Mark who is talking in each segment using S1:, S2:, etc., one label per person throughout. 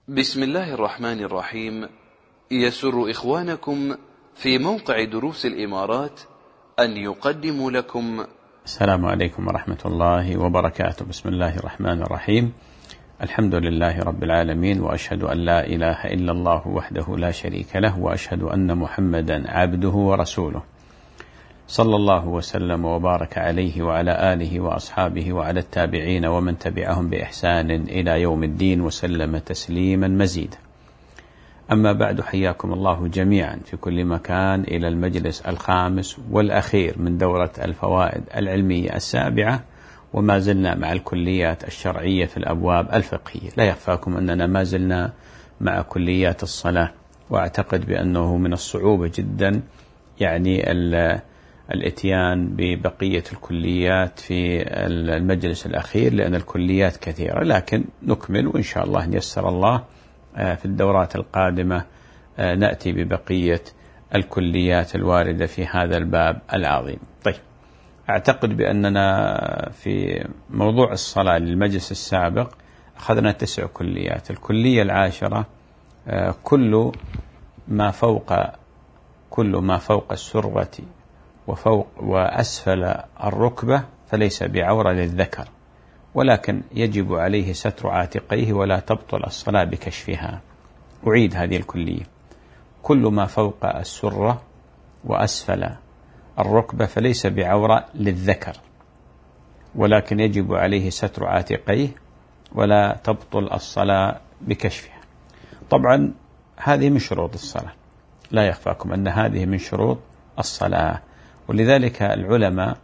S1: بسم الله الرحمن الرحيم. يسر إخوانكم في موقع دروس الإمارات أن يقدموا لكم
S2: السلام عليكم ورحمة الله وبركاته. بسم الله الرحمن الرحيم. الحمد لله رب العالمين، وأشهد أن لا إله إلا الله وحده لا شريك له، وأشهد أن محمدا عبده ورسوله، صلى الله وسلم وبارك عليه وعلى آله وأصحابه وعلى التابعين ومن تبعهم بإحسان إلى يوم الدين، وسلم تسليما مزيدا. أما بعد، حياكم الله جميعا في كل مكان إلى المجلس الخامس والأخير من دورة الفوائد العلمية السابعة، وما زلنا مع الكليات الشرعية في الأبواب الفقهية. لا يخفاكم أننا ما زلنا مع كليات الصلاة، وأعتقد بأنه من الصعوبة جدا يعني الاتيان ببقية الكليات في المجلس الأخير، لأن الكليات كثيرة، لكن نكمل وإن شاء الله يسر الله في الدورات القادمة نأتي ببقية الكليات الواردة في هذا الباب العظيم. طيب، أعتقد بأننا في موضوع الصلاة للمجلس السابق أخذنا 9 كليات. الكلية العاشرة كل ما فوق السرة وفوق وأسفل الركبة فليس بعورة للذكر، ولكن يجب عليه ستر عاتقيه ولا تبطل الصلاة بكشفها. أعيد هذه الكلية: كل ما فوق السرة وأسفل الركبة فليس بعورة للذكر، ولكن يجب عليه ستر عاتقيه ولا تبطل الصلاة بكشفها. طبعا هذه من شروط الصلاة، لا يخفاكم أن هذه من شروط الصلاة، ولذلك العلماء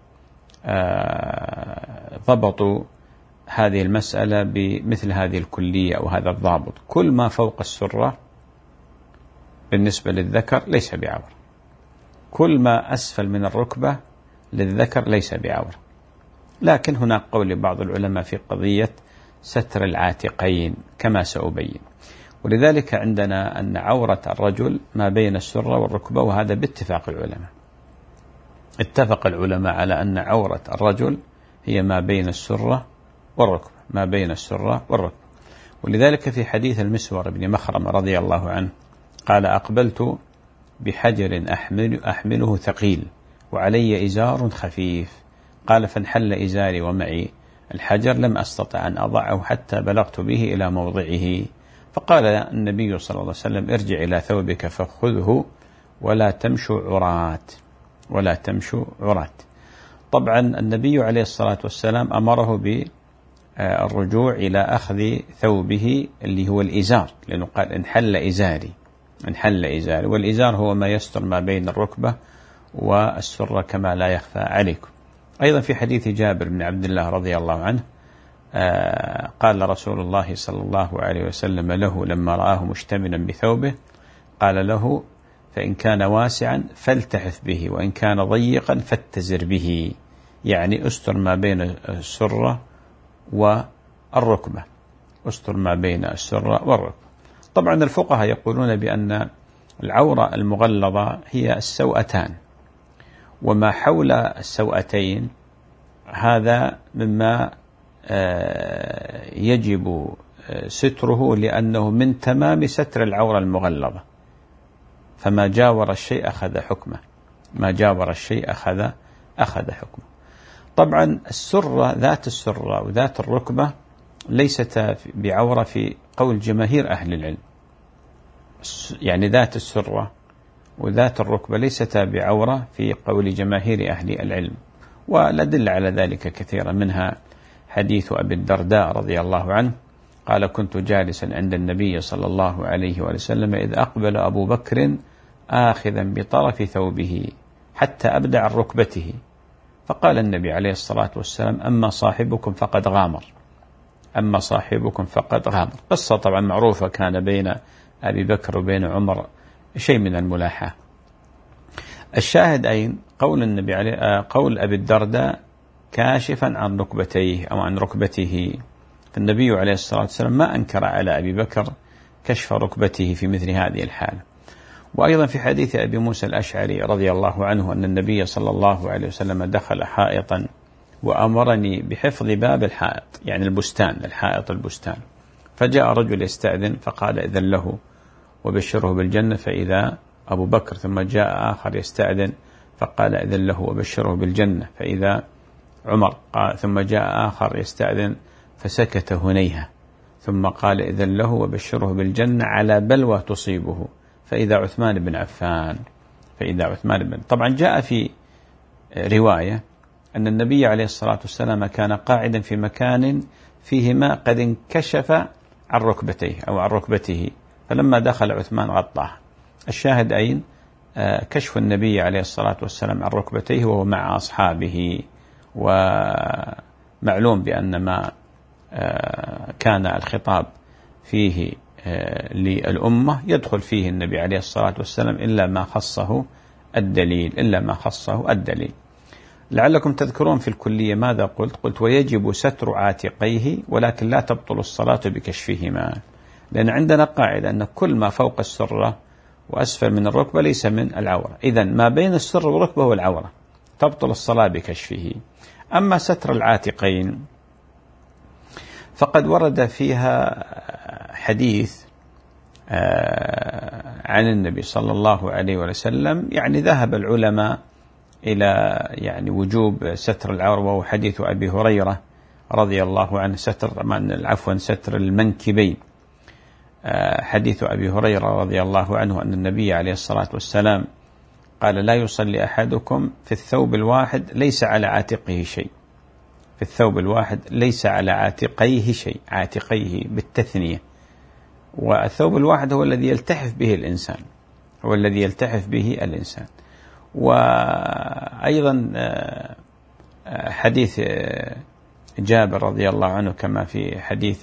S2: ضبطوا هذه المسألة بمثل هذه الكلية أو هذا الضابط: كل ما فوق السرة بالنسبة للذكر ليس بعورة، كل ما أسفل من الركبة للذكر ليس بعورة. لكن هناك قول بعض العلماء في قضية ستر العاتقين كما سأبين، ولذلك عندنا أن عورة الرجل ما بين السرة والركبة، وهذا باتفاق العلماء. اتفق العلماء على أن عورة الرجل هي ما بين السرة والركبة، ما بين السرة والركبة. ولذلك في حديث المسور بن مخرمة رضي الله عنه قال: أقبلت بحجر أحمله ثقيل وعلي إزار خفيف، قال: فانحل إزاري ومعي الحجر، لم أستطع أن أضعه حتى بلغت به إلى موضعه. فقال النبي صلى الله عليه وسلم: ارجع إلى ثوبك فخذه ولا تمشوا عرات، ولا تمشوا عرات. طبعا النبي عليه الصلاة والسلام أمره بالرجوع إلى أخذ ثوبه اللي هو الإزار، لأنه قال: انحل إزاري، انحل إزاري، والإزار هو ما يستر ما بين الركبة والسرة كما لا يخفى عليكم. أيضا في حديث جابر بن عبد الله رضي الله عنه قال رسول الله صلى الله عليه وسلم له لما رآه مشتملا بثوبه، قال له: فإن كان واسعا فالتحف به، وإن كان ضيقا فاتزر به، يعني استر ما بين السرة والركبة، استر ما بين السرة والركبة. طبعا الفقهاء يقولون بأن العورة المغلظة هي السوأتان، وما حول السوأتين هذا مما يجب ستره، لأنه من تمام ستر العورة المغلظة، فما جاور الشيء أخذ حكمه، ما جاور الشيء أخذ حكمه. طبعا السرة، ذات السرة وذات الركبة ليست بعورة في قول جماهير أهل العلم، يعني ذات السرة وذات الركبة ليستا بعورة في قول جماهير أهل العلم، والأدلة على ذلك كثيرة، منها حديث أبي الدرداء رضي الله عنه قال: كنت جالسا عند النبي صلى الله عليه وسلم إذ أقبل أبو بكر آخذا بطرف ثوبه حتى أبدع ركبته، فقال النبي عليه الصلاة والسلام: أما صاحبكم فقد غامر، أما صاحبكم فقد غامر. قصة طبعا معروفة كان بين أبي بكر وبين عمر شيء من الملاحة. الشاهد أين قول النبي عليه قول أبي الدرداء كاشفا عن ركبتيه أو عن ركبته، فالنبي عليه الصلاة والسلام ما أنكر على أبي بكر كشف ركبته في مثل هذه الحالة. وأيضا في حديث أبي موسى الأشعري رضي الله عنه أن النبي صلى الله عليه وسلم دخل حائطا وأمرني بحفظ باب الحائط، يعني البستان، الحائط البستان، فجاء رجل يستأذن فقال إذن له وبشره بالجنة، فإذا أبو بكر، ثم جاء آخر يستأذن فقال إذن له وبشره بالجنة، فإذا عمر، ثم جاء آخر يستأذن فسكت هنيهة، ثم قال إذن له وبشره بالجنة على بلوى تصيبه، فإذا عثمان بن عفان، طبعا جاء في رواية أن النبي عليه الصلاة والسلام كان قاعدا في مكان فيه ماء قد انكشف عن ركبتيه أو عن ركبته، فلما دخل عثمان غطاه. الشاهد أين؟ كشف النبي عليه الصلاة والسلام عن ركبتيه وهو مع أصحابه، ومعلوم بأن ما كان الخطاب فيه للأمة يدخل فيه النبي عليه الصلاة والسلام إلا ما خصه الدليل. لعلكم تذكرون في الكلية ماذا قلت ويجب ستر عاتقيه ولكن لا تبطل الصلاة بكشفهما، لأن عندنا قاعدة أن كل ما فوق السرة وأسفل من الركبة ليس من العورة، إذن ما بين السرة والركبة هو العورة، تبطل الصلاة بكشفه. أما ستر العاتقين فقد ورد فيها حديث عن النبي صلى الله عليه وسلم، يعني ذهب العلماء إلى وجوب ستر العورة، وهو حديث أبي هريرة رضي الله عنه، ستر المنكبين. حديث أبي هريرة رضي الله عنه أن النبي عليه الصلاة والسلام قال لا يصلي أحدكم في الثوب الواحد ليس على عاتقه شيء، في الثوب الواحد ليس على عاتقيه شيء، عاتقيه بالتثنية، والثوب الواحد هو الذي يلتحف به الإنسان، وأيضا حديث جابر رضي الله عنه كما في حديث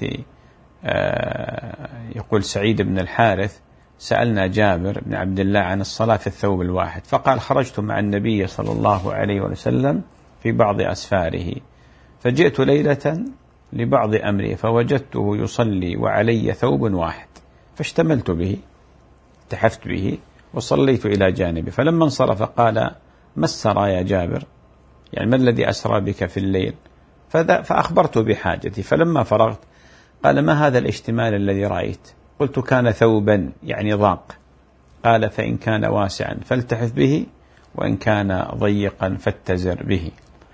S2: يقول سعيد بن الحارث سألنا جابر بن عبد الله عن الصلاة في الثوب الواحد، فقال خرجت مع النبي صلى الله عليه وسلم في بعض أسفاره، فجئت ليلة لبعض أمري فوجدته يصلي وعلي ثوب واحد، فاشتملت به، التحفت به وصليت إلى جانبه، فلما انصرف قال ما السرى يا جابر، يعني ما الذي أسرى بك في الليل؟ فأخبرته بحاجتي، فلما فرغت قال ما هذا الاشتمال الذي رأيت؟ قلت كان ثوبا يعني ضاق، قال فإن كان واسعا فالتحف به وإن كان ضيقا فاتزر به.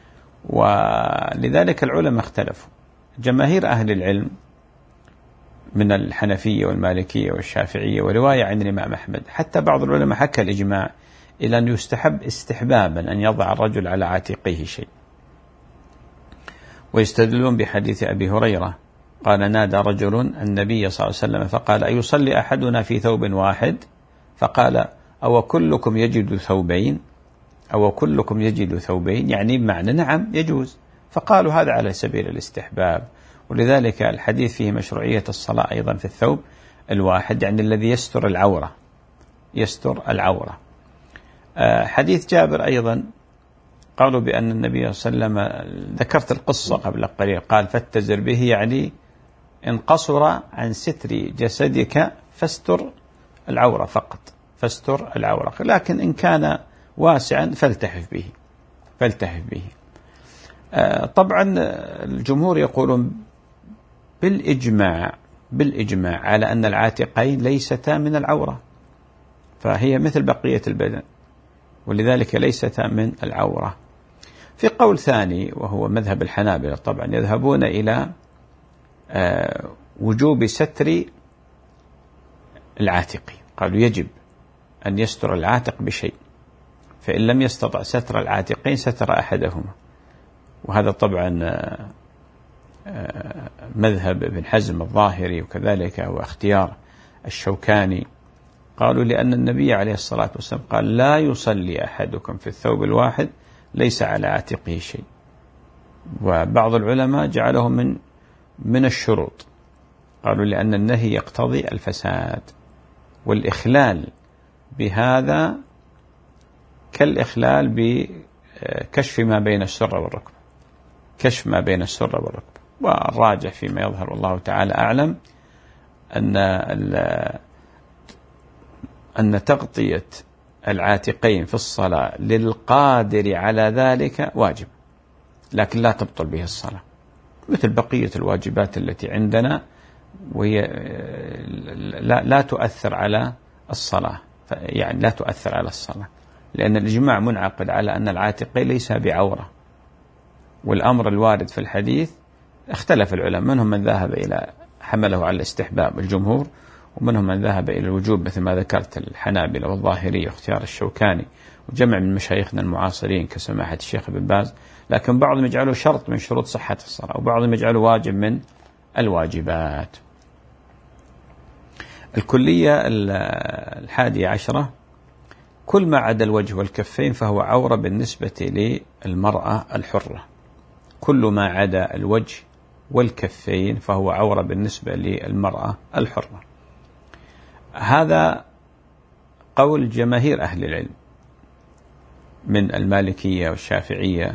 S2: ولذلك العلماء اختلفوا، جماهير أهل العلم من الحنفية والمالكية والشافعية ورواية عن الإمام أحمد، حتى بعض العلماء حكى الإجماع إلى أن يستحب استحبابا أن يضع الرجل على عاتقه شيء، ويستدلون بحديث أبي هريرة قال نادى رجل النبي صلى الله عليه وسلم فقال أيصلي أحدنا في ثوب واحد؟ فقال أو كلكم يجد ثوبين، يعني بمعنى نعم يجوز، فقالوا هذا على سبيل الاستحباب. ولذلك الحديث فيه مشروعية الصلاة أيضا في الثوب الواحد، يعني الذي يستر العورة. حديث جابر أيضا قالوا بأن النبي صلى الله عليه وسلم، ذكرت القصة قبل قليل، قال فاتزر به، يعني إن قصر عن ستر جسدك فاستر العورة فقط، لكن إن كان واسعا فالتحف به. طبعا الجمهور يقولون بالإجماع على أن العاتقين ليستا من العورة، فهي مثل بقية البدن، ولذلك ليستا من العورة. في قول ثاني وهو مذهب الحنابلة، طبعا يذهبون إلى وجوب ستر العاتقين، قالوا يجب أن يستر العاتق بشيء، فإن لم يستطع ستر العاتقين ستر أحدهما، وهذا طبعا مذهب ابن حزم الظاهري، وكذلك هو اختيار الشوكاني. قالوا لأن النبي عليه الصلاة والسلام قال لا يصلي أحدكم في الثوب الواحد ليس على عاتقه شيء، وبعض العلماء جعله من الشروط، قالوا لأن النهي يقتضي الفساد، والإخلال بهذا كالإخلال بكشف ما بين السرة والركبة، والراجح فيما يظهر الله تعالى أعلم أن تغطية العاتقين في الصلاة للقادر على ذلك واجب، لكن لا تبطل به الصلاة، مثل بقية الواجبات التي عندنا وهي لا تؤثر على الصلاة، يعني لا تؤثر على الصلاة، لأن الإجماع منعقد على أن العاتقين ليس بعورة، والأمر الوارد في الحديث اختلف العلماء، منهم من ذهب إلى حمله على الاستحباب الجمهور، ومنهم من ذهب إلى الوجوب مثل ما ذكرت الحنابلة والظاهرية واختيار الشوكاني وجمع من مشايخنا المعاصرين كسماحة الشيخ ابن باز، لكن بعضهم يجعله شرط من شروط صحة الصلاة، وبعضهم يجعله واجب من الواجبات. الكلية 11، كل ما عدا الوجه والكفين فهو عورة بالنسبة للمرأة الحرة. كل ما عدا الوجه والكفين فهو عورة بالنسبة للمرأة الحرة. هذا قول جماهير أهل العلم من المالكية والشافعية،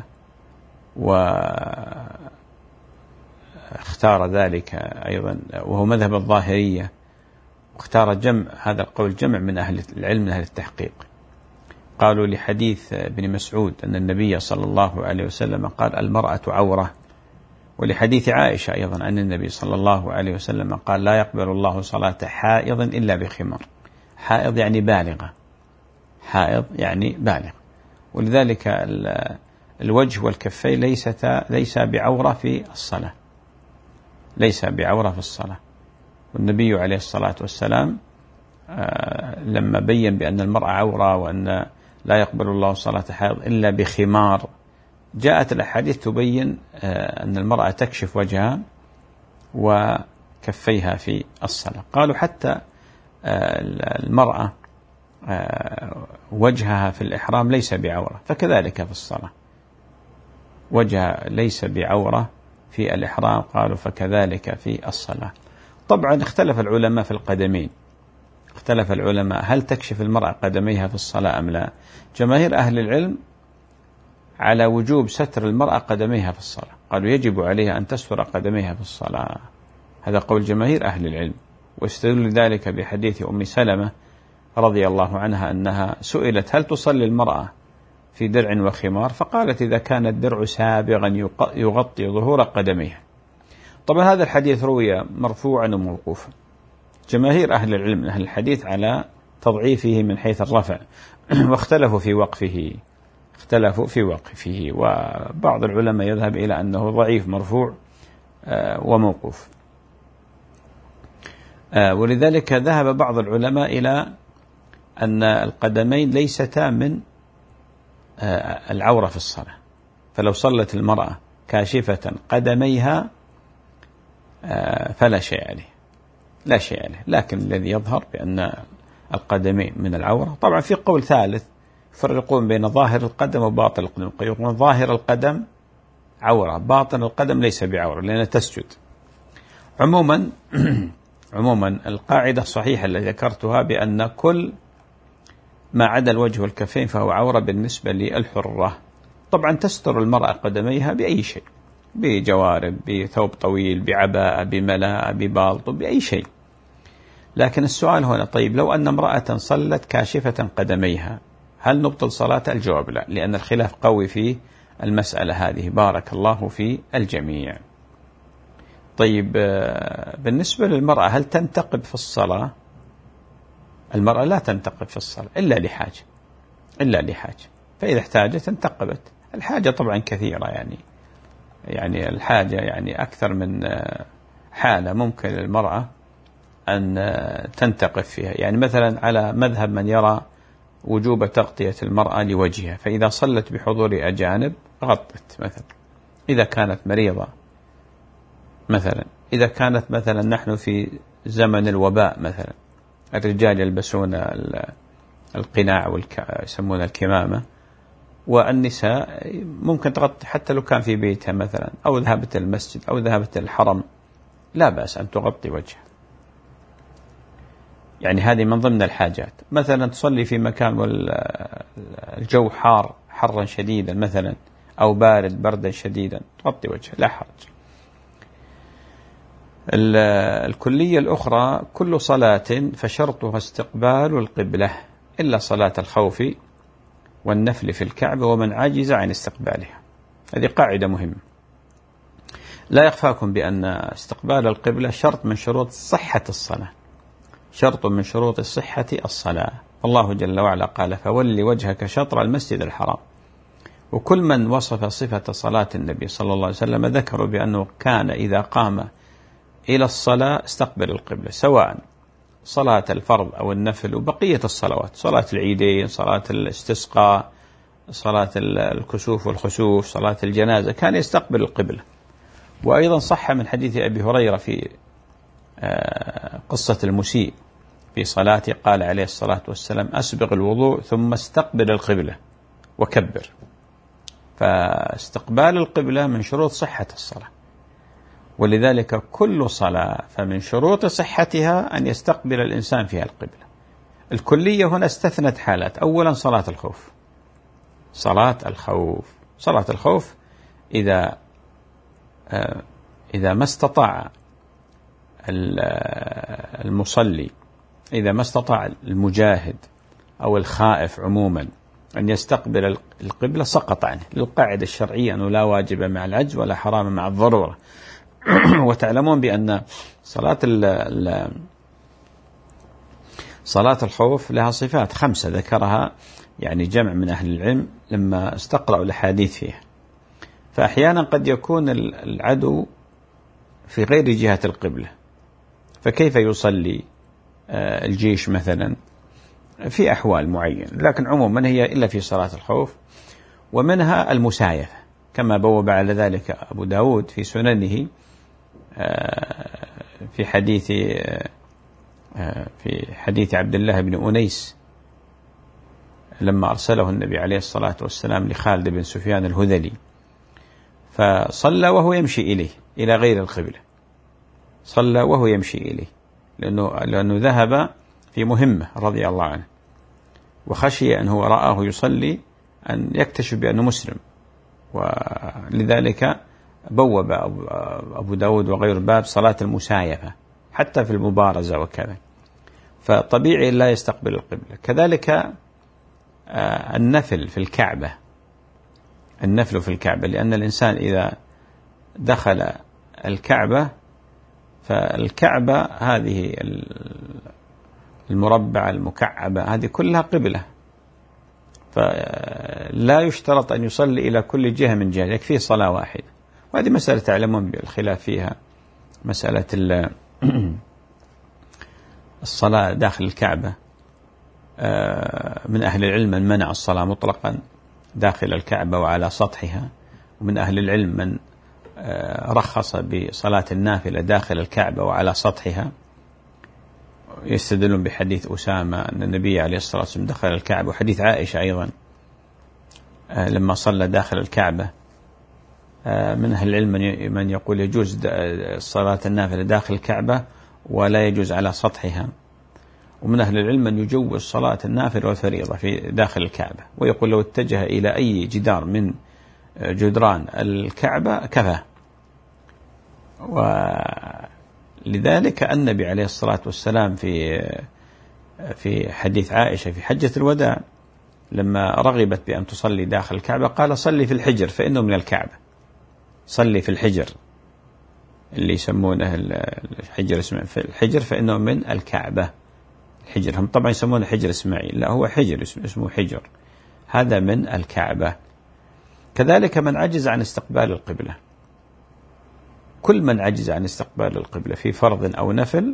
S2: واختار ذلك أيضا وهو مذهب الظاهرية، واختار هذا القول جمع من أهل العلم من أهل التحقيق. قالوا لحديث ابن مسعود أن النبي صلى الله عليه وسلم قال المرأة عورة، ولحديث عائشة أيضا أن النبي صلى الله عليه وسلم قال لا يقبل الله صلاة حائض إلا بخمار. حائض يعني بالغة، حائض يعني بالغ، ولذلك الوجه والكفين ليس بعورة في الصلاة، ليس بعورة في الصلاة. والنبي عليه الصلاة والسلام لما بين بأن المرأة عورة وأن لا يقبل الله صلاة حائض إلا بخمار، جاءت الأحاديث تبين أن المرأة تكشف وجهها وكفيها في الصلاة. قالوا حتى المرأة وجهها في الإحرام ليس بعورة، فكذلك في الصلاة وجهها ليس بعورة في الإحرام، قالوا فكذلك في الصلاة. طبعا اختلف العلماء في القدمين، اختلف العلماء هل تكشف المرأة قدميها في الصلاة أم لا. جماهير أهل العلم على وجوب ستر المرأة قدميها في الصلاة، قالوا يجب عليها أن تستر قدميها في الصلاة، هذا قول جماهير أهل العلم. واستدل ذلك بحديث أم سلمة رضي الله عنها أنها سئلت هل تصلي المرأة في درع وخمار، فقالت إذا كان الدرع سابغا يغطي ظهور قدميها. طبعا هذا الحديث روي مرفوعا وموقوفا، جماهير أهل العلم من أهل الحديث على تضعيفه من حيث الرفع، واختلفوا في وقفه، وبعض العلماء يذهب إلى أنه ضعيف مرفوع وموقوف. ولذلك ذهب بعض العلماء إلى أن القدمين ليستا من العورة في الصلاة، فلو صلت المرأة كاشفة قدميها فلا شيء عليه، لا شيء عليه. لكن الذي يظهر بأن القدمين من العورة. طبعا في قول ثالث يفرقون بين ظاهر القدم وباطن القدم، يقولون ظاهر القدم عورة، باطن القدم ليس بعورة لأنها تسجد. عموما القاعدة الصحيحة التي ذكرتها بأن كل ما عدا الوجه والكفين فهو عورة بالنسبة للحرة. طبعا تستر المرأة قدميها بأي شيء، بجوارب، بثوب طويل، بعباءة، بملاءة، ببالطو، بأي شيء. لكن السؤال هنا طيب لو أن امرأة صلت كاشفة قدميها هل نبطل صلاتها؟ الجواب لا، لأن الخلاف قوي في المسألة هذه. بارك الله في الجميع. طيب بالنسبة للمرأة هل تنتقب في الصلاة؟ المرأة لا تنتقب في الصلاة إلا لحاجة، فإذا احتاجت انتقبت. الحاجة طبعا كثيرة، يعني الحاجة يعني أكثر من حالة ممكن للمرأة أن تنتقب فيها. يعني مثلا على مذهب من يرى وجوب تغطية المرأة لوجهها، فإذا صلت بحضور أجانب غطت مثلا، إذا كانت مريضة مثلا، إذا كانت مثلا نحن في زمن الوباء مثلا الرجال يلبسون القناع يسمون الكمامة، والنساء ممكن تغطي حتى لو كان في بيتها مثلا، أو ذهبت المسجد أو ذهبت الحرم، لا بأس أن تغطي وجهها. يعني هذه من ضمن الحاجات. مثلا تصلي في مكان والجو حرا شديدا مثلا، أو بارد بردا شديدا، تغطي وجهها لا حرج. الكلية الأخرى كل صلاة فشرطها استقبال القبلة إلا صلاة الخوف والنفل في الكعبة ومن عجز عن استقبالها. هذه قاعدة مهمة. لا يخفاكم بأن استقبال القبلة شرط من شروط صحة الصلاة، شرط من شروط صحة الصلاة. الله جل وعلا قال: فول وجهك شطر المسجد الحرام. وكل من وصف صفة صلاة النبي صلى الله عليه وسلم ذكروا بأنه كان إذا قام إلى الصلاة استقبل القبلة، سواء صلاة الفرض أو النفل وبقية الصلوات، صلاة العيدين، صلاة الاستسقاء، صلاة الكسوف والخسوف، صلاة الجنازة، كان يستقبل القبلة. وأيضا صح من حديث أبي هريرة في قصة المسيء في صلاته، قال عليه الصلاة والسلام: أسبغ الوضوء ثم استقبل القبلة وكبر. فاستقبال القبلة من شروط صحة الصلاة، ولذلك كل صلاة فمن شروط صحتها أن يستقبل الإنسان فيها القبلة. الكلية هنا استثنت حالات. أولا صلاة الخوف، صلاة الخوف إذا ما استطاع المصلي، إذا ما استطاع المجاهد أو الخائف عموما أن يستقبل القبلة سقط عنه، للقاعدة الشرعية أنه لا واجب مع العجز ولا حرام مع الضرورة. وتعلمون بأن صلاة الخوف لها صفات 5 ذكرها يعني جمع من أهل العلم لما استقرأوا الأحاديث فيها. فأحيانا قد يكون العدو في غير جهة القبلة، فكيف يصلي الجيش مثلا في أحوال معينة، لكن عموما هي إلا في صلاة الخوف. ومنها المسايفة كما بوب على ذلك أبو داود في سننه في حديث عبد الله بن أنيس لما أرسله النبي عليه الصلاة والسلام لخالد بن سفيان الهذلي، فصلى وهو يمشي إليه إلى غير القبلة، صلى وهو يمشي إليه لأنه ذهب في مهمة رضي الله عنه، وخشي أنه رآه يصلي أن يكتشف بأنه مسلم، ولذلك بوب أبو داود وغير باب صلاة المسايفة حتى في المبارزة وكذا، فطبيعي لا يستقبل القبلة. كذلك النفل في الكعبة، لأن الإنسان إذا دخل الكعبة، فالكعبة هذه المربعة المكعبة هذه كلها قبلة، فلا يشترط أن يصلي إلى كل جهة من جهة، يكفي صلاة واحدة. وهذه مسألة تعلمون بالخلاف فيها، مسألة الصلاة داخل الكعبة. من أهل العلم من منع الصلاة مطلقا داخل الكعبة وعلى سطحها، ومن أهل العلم من رخص بصلاة النافلة داخل الكعبة وعلى سطحها، يستدلون بحديث أسامة أن النبي عليه الصلاة والسلام دخل الكعبة، وحديث عائشة أيضا لما صلى داخل الكعبة. من أهل العلم من يقول يجوز صلاة النافلة داخل الكعبة ولا يجوز على سطحها، ومن أهل العلم من يجوز صلاة النافلة والفريضة في داخل الكعبة، ويقول لو اتجه إلى أي جدار من جدران الكعبة كفى. ولذلك النبي عليه الصلاة والسلام في حديث عائشة في حجة الوداع لما رغبت بأن تصلي داخل الكعبة قال: صلي في الحجر فإنه من الكعبة. صلي في الحجر اللي يسمونه الحجر، اسمه في الحجر فإنه من الكعبة. الحجر هم طبعا يسمونه حجر إسماعيل، لا هو حجر اسمه حجر، هذا من الكعبة. كذلك من عجز عن استقبال القبلة، كل من عجز عن استقبال القبلة في فرض أو نفل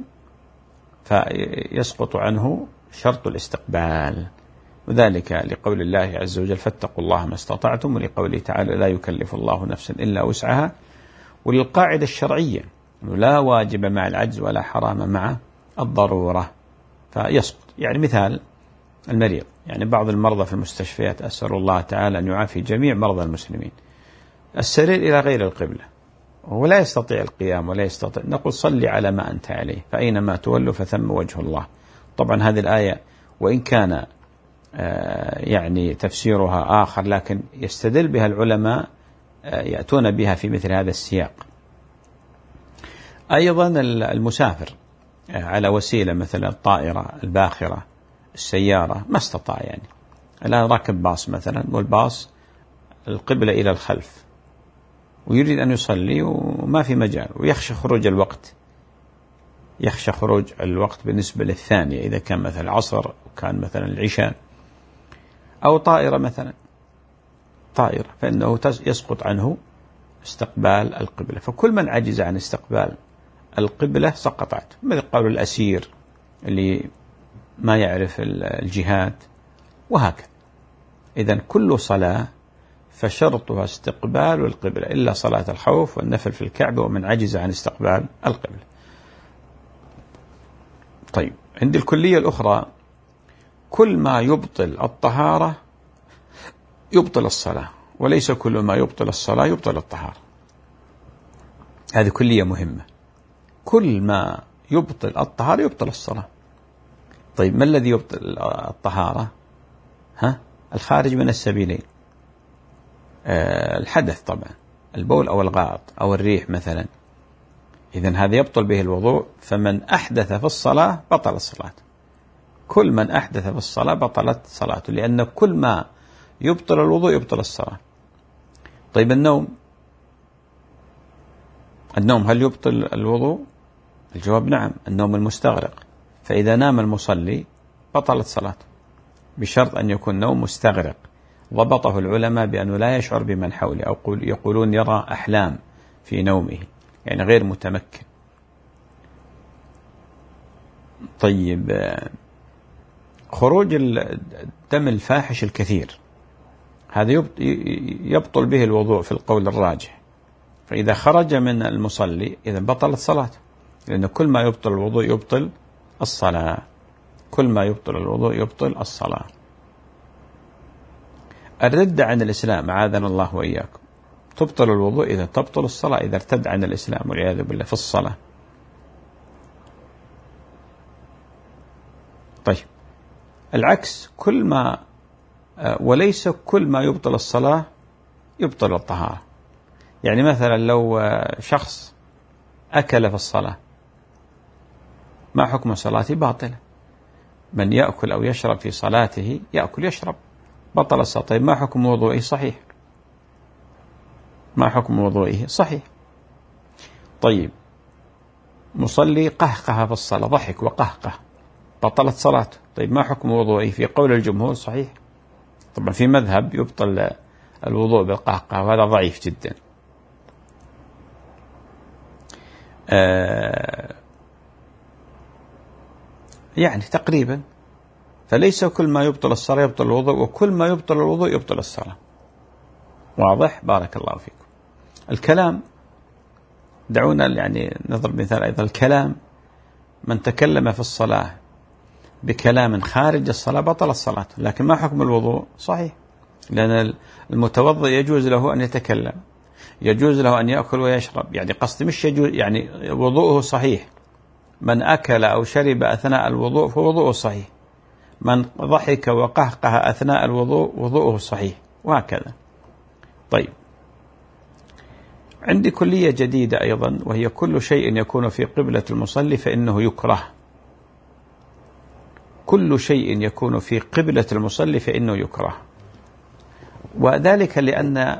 S2: فيسقط عنه شرط الاستقبال، وذلك لقول الله عز وجل: فاتقوا الله ما استطعتم، ولقوله تعالى: لا يكلف الله نفسا إلا وسعها، وللقاعدة الشرعية أنه لا واجب مع العجز ولا حرام مع الضرورة فيسقط. يعني مثال المريض، يعني بعض المرضى في المستشفيات أسأل الله تعالى أن يعافي جميع مرضى المسلمين، السرير إلى غير القبلة ولا يستطيع القيام ولا يستطيع، نقول صلي على ما أنت عليه فأينما تولوا فثم وجه الله. طبعا هذه الآية وإن كان يعني تفسيرها آخر، لكن يستدل بها العلماء، يأتون بها في مثل هذا السياق. أيضا المسافر على وسيلة مثل الطائرة، الباخرة، السيارة، ما استطاع، يعني الآن راكب باص مثلا، والباص القبلة إلى الخلف ويريد أن يصلي وما ما في مجال، ويخشى خروج الوقت، يخشى خروج الوقت بالنسبة للثانية إذا كان مثلا العصر وكان مثلا العشاء، أو طائرة مثلا، طائرة، فإنه يسقط عنه استقبال القبلة. فكل من عجز عن استقبال القبلة سقط عنه، مثل قول الأسير اللي ما يعرف الجهات، وهكذا. إذن كل صلاة فشرطها استقبال القبلة إلا صلاة الخوف والنفل في الكعبة ومن عجز عن استقبال القبلة. طيب، عند الكلية الأخرى كل ما يبطل الطهارة يبطل الصلاة، وليس كل ما يبطل الصلاة يبطل الطهارة. هذه كلية مهمة. كل ما يبطل الطهارة يبطل الصلاة. طيب، ما الذي يبطل الطهارة؟ الخارج من السبيلين، الحدث طبعا، البول أو الغائط أو الريح مثلا، إذن هذا يبطل به الوضوء. فمن أحدث في الصلاة بطل الصلاة. كل من أحدث في الصلاة بطلت صلاته، لأن كل ما يبطل الوضوء يبطل الصلاة. طيب، النوم هل يبطل الوضوء؟ الجواب نعم، النوم المستغرق. فإذا نام المصلي بطلت صلاته، بشرط أن يكون نوم مستغرق. ضبطه العلماء بأنه لا يشعر بمن حوله، أو يقولون يرى أحلام في نومه، يعني غير متمكن. طيب، خروج الدم الفاحش الكثير هذا يبطل به الوضوء في القول الراجح. فإذا خرج من المصلي إذا بطلت صلاته، لأن كل ما يبطل الوضوء يبطل الصلاة. كل ما يبطل الوضوء يبطل الصلاة. الردة عن الإسلام أعاذنا الله وإياكم تبطل الوضوء إذا تبطل الصلاة، إذا ارتد عن الإسلام والعياذ بالله في الصلاة. طيب، العكس، وليس كل ما يبطل الصلاة يبطل الطهارة. يعني مثلا لو شخص أكل في الصلاة، ما حكم صلاته؟ باطلة. من يأكل أو يشرب في صلاته، يأكل يشرب، بطل الصلاة. طيب، ما حكم وضوئه؟ صحيح. ما حكم وضوئه؟ صحيح. طيب، مصلي قهقه في الصلاة، ضحك وقهقه، بطلت صلاته. طيب، ما حكم وضوئه؟ في قول الجمهور صحيح. طبعا في مذهب يبطل الوضوء بالقهقه، وهذا ضعيف جدا. يعني تقريبا، فليس كل ما يبطل الصلاة يبطل الوضوء، وكل ما يبطل الوضوء يبطل الصلاة. واضح؟ بارك الله فيكم. الكلام، دعونا يعني نضرب مثال أيضا. الكلام، من تكلم في الصلاة بكلام خارج الصلاة بطل الصلاة. لكن ما حكم الوضوء؟ صحيح، لأن المتوضئ يجوز له أن يتكلم، يجوز له أن يأكل ويشرب. يعني قصدي مش يجوز، يعني وضوءه صحيح. من أكل أو شرب أثناء الوضوء فوضوءه صحيح. من ضحك وقهقه أثناء الوضوء وضوءه صحيح، وهكذا. طيب، عندي كلية جديدة أيضا، وهي كل شيء يكون في قبلة المصلي فإنه يكره. كل شيء يكون في قبلة المصلي فإنه يكره، وذلك لأن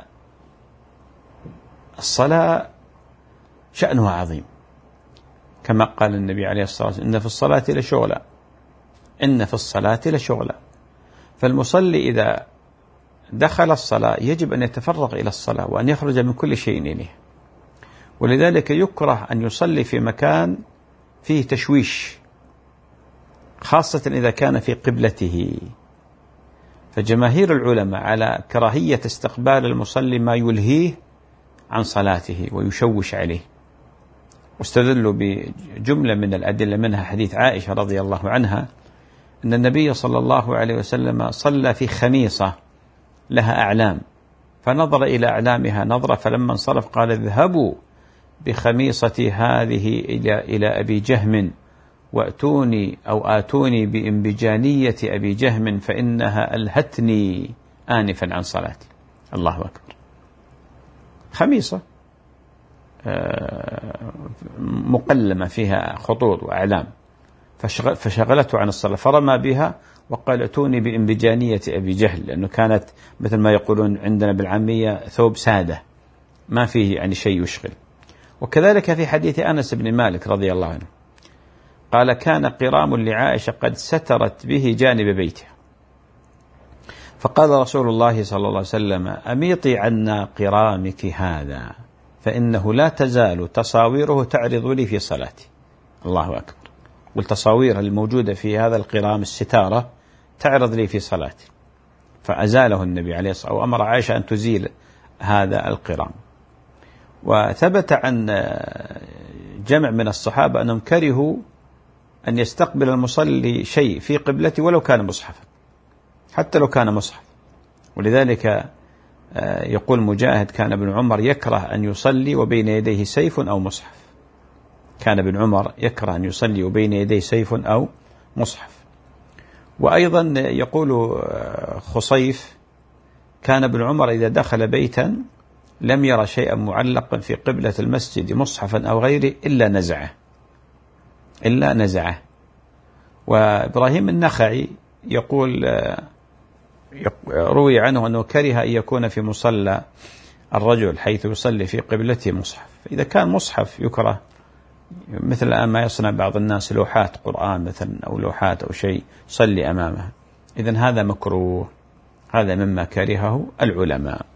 S2: الصلاة شأنها عظيم، كما قال النبي عليه الصلاة والسلام: إن في الصلاة لشغلا، إن في الصلاة لشغلا. فالمصلي إذا دخل الصلاة يجب أن يتفرغ إلى الصلاة وأن يخرج من كل شيء إليه. ولذلك يكره أن يصلي في مكان فيه تشويش، خاصة إذا كان في قبلته. فجماهير العلماء على كراهية استقبال المصلي ما يلهيه عن صلاته ويشوش عليه، واستدلوا بجملة من الأدلة، منها حديث عائشة رضي الله عنها أن النبي صلى الله عليه وسلم صلى في خميصة لها أعلام، فنظر إلى أعلامها نظرة، فلما انصرف قال: اذهبوا بخميصتي هذه إلى أبي جهم آتوني بإنبجانية أبي جهم فإنها ألهتني آنفا عن صلاتي. الله أكبر. خميصة مقلمة فيها خطوط وأعلام، فشغلته عن الصلاة، فرمى بها وقال: ائتوني بإنبجانية أبي جهل، لأنه كانت مثل ما يقولون عندنا بالعامية ثوب سادة ما فيه يعني شيء يشغل. وكذلك في حديث أنس بن مالك رضي الله عنه قال كان قرام لعائشة قد سترت به جانب بيتها، فقال رسول الله صلى الله عليه وسلم أميطي عنا قرامك هذا فإنه لا تزال تصاويره تعرض لي في صلاتي. الله أكبر. والتصاوير الموجودة في هذا القرام الستارة تعرض لي في صلاتي، فأزاله النبي عليه الصلاة والسلام، وأمر عائشة أن تزيل هذا القرام. وثبت عن جمع من الصحابة أنهم كرهوا أن يستقبل المصلي شيء في قبلته ولو كان مصحفا، حتى لو كان مصحف. ولذلك يقول مجاهد كان ابن عمر يكره أن يصلي وبين يديه سيف أو مصحف. كان ابن عمر يكره أن يصلي وبين يديه سيف أو مصحف. وأيضا يقول خصيف كان ابن عمر إذا دخل بيتا لم يرى شيئا معلقا في قبلة المسجد مصحفا أو غيره إلا نزعه. وإبراهيم النخعي يقول روي عنه أنه كره أن يكون في مصلى الرجل حيث يصلي في قبلته مصحف. إذا كان مصحف يكره، مثل الآن ما يصنع بعض الناس لوحات قرآن مثلا أو لوحات أو شيء صلي أمامها، إذن هذا مكروه، هذا مما كرهه العلماء.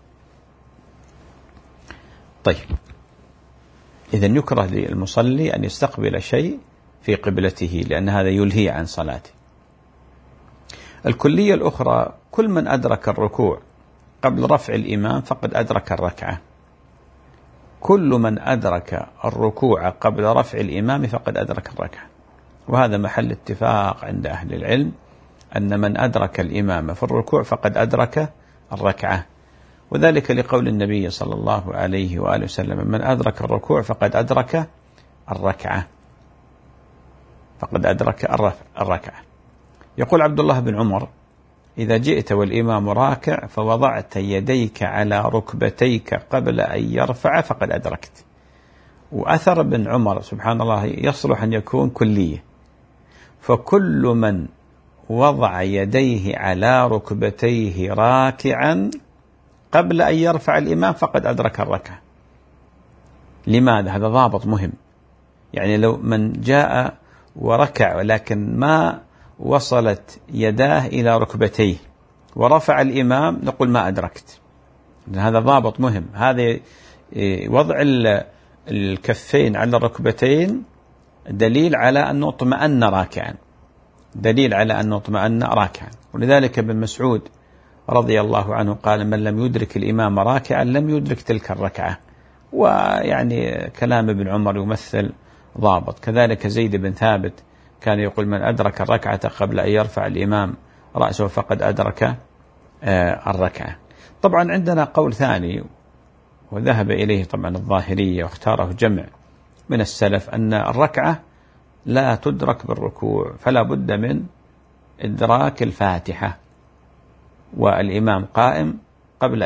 S2: طيب، إذن يكره للمصلي أن يستقبل شيء في قبلته لأن هذا يلهي عن صلاته. الكلية الأخرى كل من أدرك الركوع قبل رفع الإمام فقد أدرك الركعة. كل من أدرك الركوع قبل رفع الإمام فقد أدرك الركعة، وهذا محل اتفاق عند أهل العلم أن من أدرك الإمام في الركوع فقد أدرك الركعة، وذلك لقول النبي صلى الله عليه وآله وسلم من أدرك الركوع فقد أدرك الركعة، فقد أدرك الركعة. يقول عبد الله بن عمر إذا جئت والإمام راكع فوضعت يديك على ركبتيك قبل أن يرفع فقد أدركت. وأثر ابن عمر سبحان الله يصلح أن يكون كلية، فكل من وضع يديه على ركبتيه راكعا قبل أن يرفع الإمام فقد أدرك الركعة. لماذا؟ هذا ضابط مهم. يعني لو من جاء وركع ولكن ما وصلت يداه إلى ركبتيه ورفع الإمام نقول ما أدركت. هذا ضابط مهم. هذا وضع الكفين على الركبتين دليل على أنه اطمأن راكعا، دليل على أنه اطمأن راكعا. ولذلك ابن مسعود رضي الله عنه قال من لم يدرك الإمام راكعا لم يدرك تلك الركعة. ويعني كلام ابن عمر يمثل ضابط. كذلك زيد بن ثابت كان يقول من أدرك الركعة قبل أن يرفع الإمام رأسه فقد أدرك الركعة. طبعا عندنا قول ثاني وذهب إليه طبعا الظاهرية واختاره جمع من السلف أن الركعة لا تدرك بالركوع، فلا بد من إدراك الفاتحة والإمام قائم قبل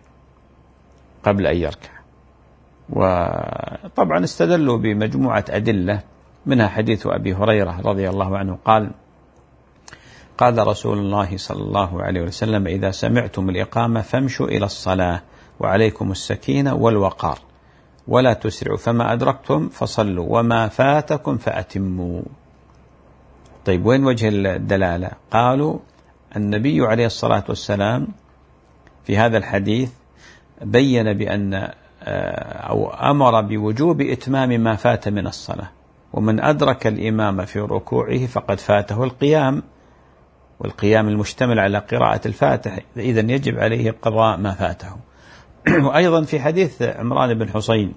S2: أن يركع. وطبعا استدلوا بمجموعة أدلة منها حديث أبي هريرة رضي الله عنه قال رسول الله صلى الله عليه وسلم إذا سمعتم الإقامة فامشوا إلى الصلاة وعليكم السكينة والوقار ولا تسرعوا فما أدركتم فصلوا وما فاتكم فأتموا. طيب، وين وجه الدلالة؟ قالوا النبي عليه الصلاة والسلام في هذا الحديث بين بأن أو أمر بوجوب إتمام ما فات من الصلاة، ومن أدرك الإمام في ركوعه فقد فاته القيام، والقيام المشتمل على قراءة الفاتحة، إذن يجب عليه قضاء ما فاته. وأيضا في حديث عمران بن حصين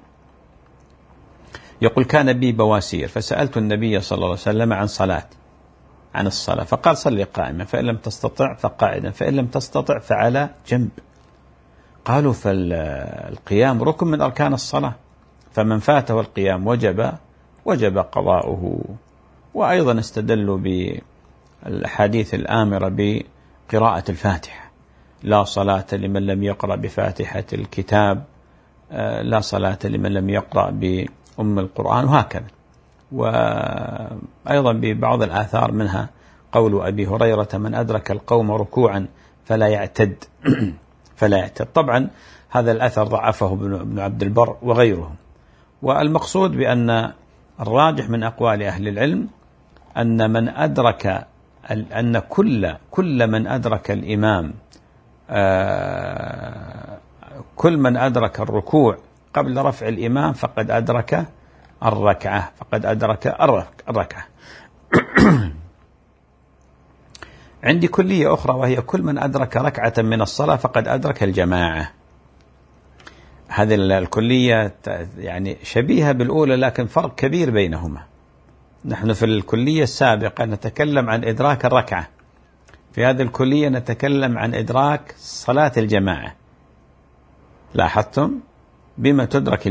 S2: يقول كان بي بواسير فسألت النبي صلى الله عليه وسلم عن الصلاة فقال صلي قائما فإن لم تستطع فقاعدا فإن لم تستطع فعلى جنب. قالوا فالقيام ركن من أركان الصلاة، فمن فاته القيام وجب قضاؤه. وأيضا استدلوا بالحديث الآمرة بقراءة الفاتحة لا صلاة لمن لم يقرأ بفاتحة الكتاب، لا صلاة لمن لم يقرأ بأم القرآن، وهكذا. وأيضا ببعض الآثار منها قول أبي هريرة من أدرك القوم ركوعا فلا يعتد طبعا هذا الأثر ضعفه ابن عبد البر وغيره. والمقصود بأن الراجح من أقوال أهل العلم أن من أدرك أن كل من أدرك الإمام كل من أدرك الركوع قبل رفع الإمام فقد أدرك الركعة عندي كلية أخرى وهي كل من أدرك ركعة من الصلاة فقد أدرك الجماعة. هذه الكلية يعني شبيهة بالأولى لكن فرق كبير بينهما. نحن في الكلية السابقة نتكلم عن إدراك الركعة، في هذه الكلية نتكلم عن إدراك صلاة الجماعة. لاحظتم؟ بما تدرك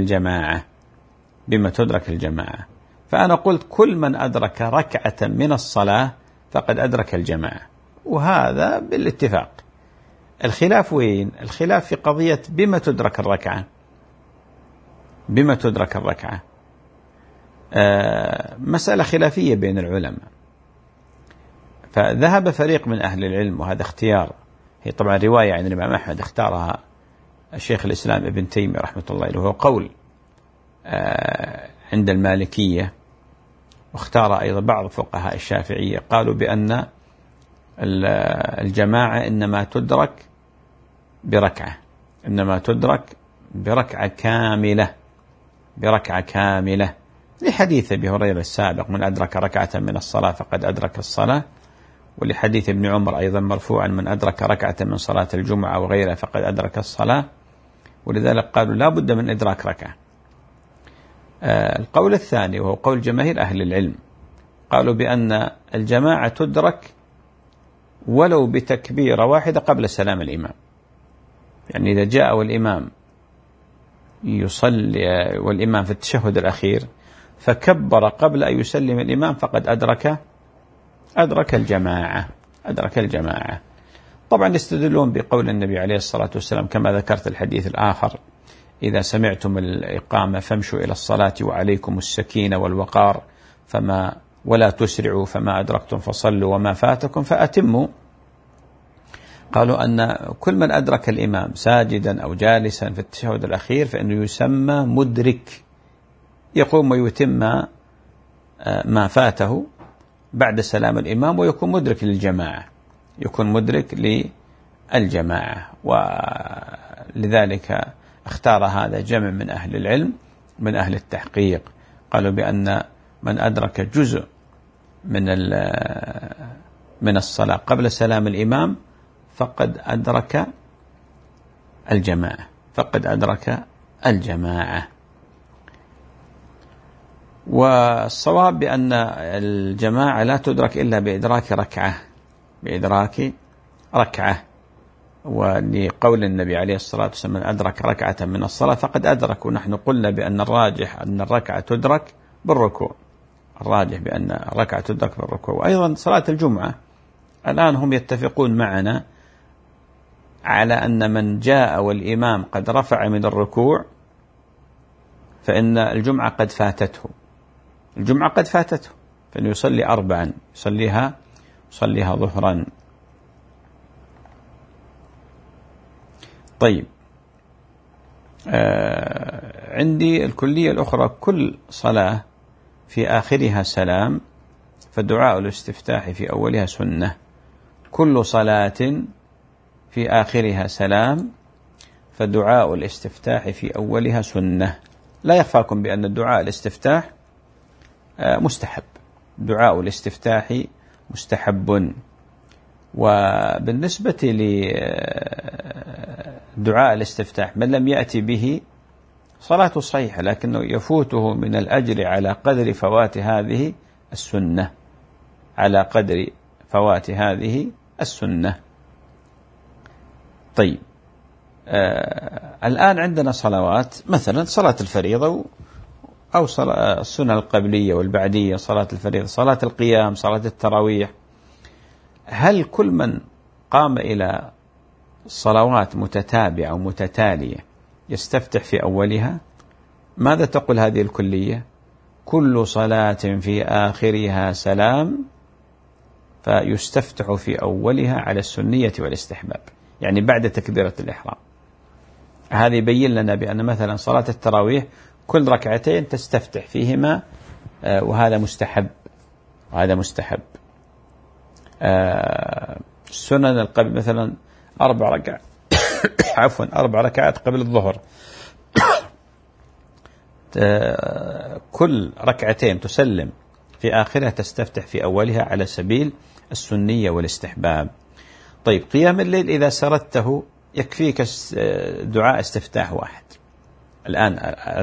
S2: الجماعة. فأنا قلت كل من أدرك ركعة من الصلاة فقد أدرك الجماعة، وهذا بالاتفاق. الخلاف وين؟ الخلاف في قضية بما تدرك الركعة. مسألة خلافية بين العلماء. فذهب فريق من أهل العلم، وهذا اختيار، هي طبعا رواية عن الإمام أحمد اختارها الشيخ الإسلام ابن تيمية رحمة الله عليه، وهو قول عند المالكية، واختار أيضا بعض فقهاء الشافعية، قالوا بأن الجماعة إنما تدرك بركعة كاملة لحديث أبي هريرة السابق: من أدرك ركعة من الصلاة فقد أدرك الصلاة، ولحديث ابن عمر أيضا مرفوعا: من أدرك ركعة من صلاة الجمعة وغيرها فقد أدرك الصلاة. ولذلك قالوا لا بد من إدراك ركعة. القول الثاني وهو قول جماهير أهل العلم، قالوا بأن الجماعة تدرك ولو بتكبيرة واحدة قبل سلام الإمام. يعني إذا جاء والإمام يصلي والإمام في التشهد الأخير فكبر قبل أن يسلم الإمام فقد أدرك الجماعة. طبعا يستدلون بقول النبي عليه الصلاة والسلام كما ذكرت الحديث الآخر: إذا سمعتم الإقامة فامشوا إلى الصلاة وعليكم السكينة والوقار ولا تسرعوا، فما أدركتم فصلوا وما فاتكم فأتموا. قالوا أن كل من أدرك الإمام ساجدا أو جالسا في التشهد الأخير فإنه يسمى مدرك، يقوم ويتم ما فاته بعد سلام الإمام ويكون مدرك للجماعة. ولذلك اختار هذا جمع من أهل العلم من أهل التحقيق، قالوا بأن من أدرك جزء من الصلاة قبل سلام الإمام فقد أدرك الجماعة. والصواب بأن الجماعة لا تدرك إلا بإدراك ركعة، ولقول النبي عليه الصلاة والسلام: من أدرك ركعة من الصلاة فقد أدرك. ونحن قلنا بأن الراجح أن الركعة تدرك بالركوع. وأيضا صلاة الجمعة الآن هم يتفقون معنا على أن من جاء والإمام قد رفع من الركوع فإن الجمعة قد فاتته، فإنه يصلي 4 يصليها ظهرا. طيب، عندي الكلية الأخرى: كل صلاة في آخرها سلام فدعاء الاستفتاح في أولها سنة. كل صلاة في آخرها سلام فدعاء الاستفتاح في أولها سنة. لا يخفاكم بأن الدعاء الاستفتاح مستحب، دعاء الاستفتاح مستحب. وبالنسبة لدعاء الاستفتاح من لم يأتي به صلاته صحيحة، لكنه يفوته من الأجر على قدر فوات هذه السنة. طيب، الآن عندنا صلوات، مثلا صلاة الفريضة أو السنة القبلية والبعدية، صلاة الفريضة، صلاة القيام، صلاة التراويح. هل كل من قام إلى صلوات متتابعة ومتتالية يستفتح في أولها؟ ماذا تقول هذه الكلية؟ كل صلاة في آخرها سلام فيستفتح في أولها على السنية والاستحباب، يعني بعد تكبيرة الإحرام. هذا يبين لنا بأن مثلا صلاة التراويح كل ركعتين تستفتح فيهما، وهذا مستحب. السنن القبل مثلا 4 ركعات عفوا 4 ركعات قبل الظهر، كل ركعتين تسلم في آخرها تستفتح في أولها على سبيل السنية والاستحباب. طيب قيام الليل إذا سردته يكفيك دعاء استفتاح واحد. الآن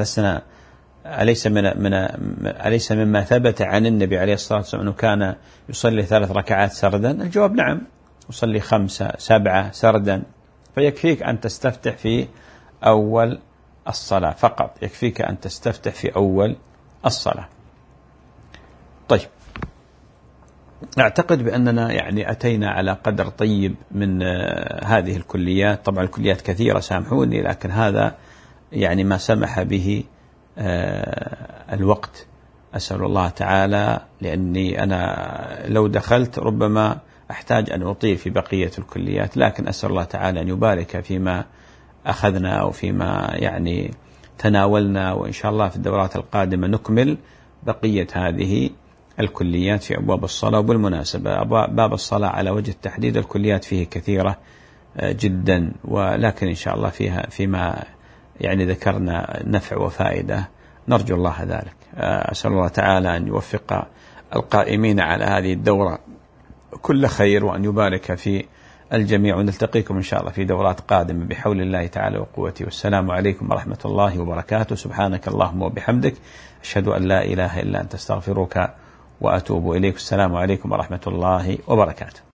S2: أليس مما ثبت عن النبي عليه الصلاة والسلام أنه كان يصلي 3 ركعات سردا؟ الجواب نعم، يصلي 5 7 سردا، فيكفيك أن تستفتح في أول الصلاة فقط، يكفيك أن تستفتح في أول الصلاة. طيب أعتقد بأننا يعني أتينا على قدر طيب من هذه الكليات. طبعا الكليات كثيرة سامحوني، لكن هذا يعني ما سمح به الوقت. أسأل الله تعالى، لأني أنا لو دخلت ربما أحتاج أن أطيل في بقية الكليات، لكن أسأل الله تعالى أن يبارك فيما أخذنا أو فيما يعني تناولنا، وإن شاء الله في الدورات القادمة نكمل بقية هذه الكليات في أبواب الصلاة. وبالمناسبة باب الصلاة على وجه التحديد الكليات فيه كثيرة جدا، ولكن إن شاء الله فيما يعني ذكرنا نفع وفائدة، نرجو الله ذلك. أسأل الله تعالى أن يوفق القائمين على هذه الدورة كل خير، وأن يبارك في الجميع، ونلتقيكم إن شاء الله في دورات قادمة بحول الله تعالى وقوته. والسلام عليكم ورحمة الله وبركاته. سبحانك اللهم وبحمدك، أشهد أن لا إله إلا أنت، استغفرك وأتوب إليك. السلام عليكم ورحمة الله وبركاته.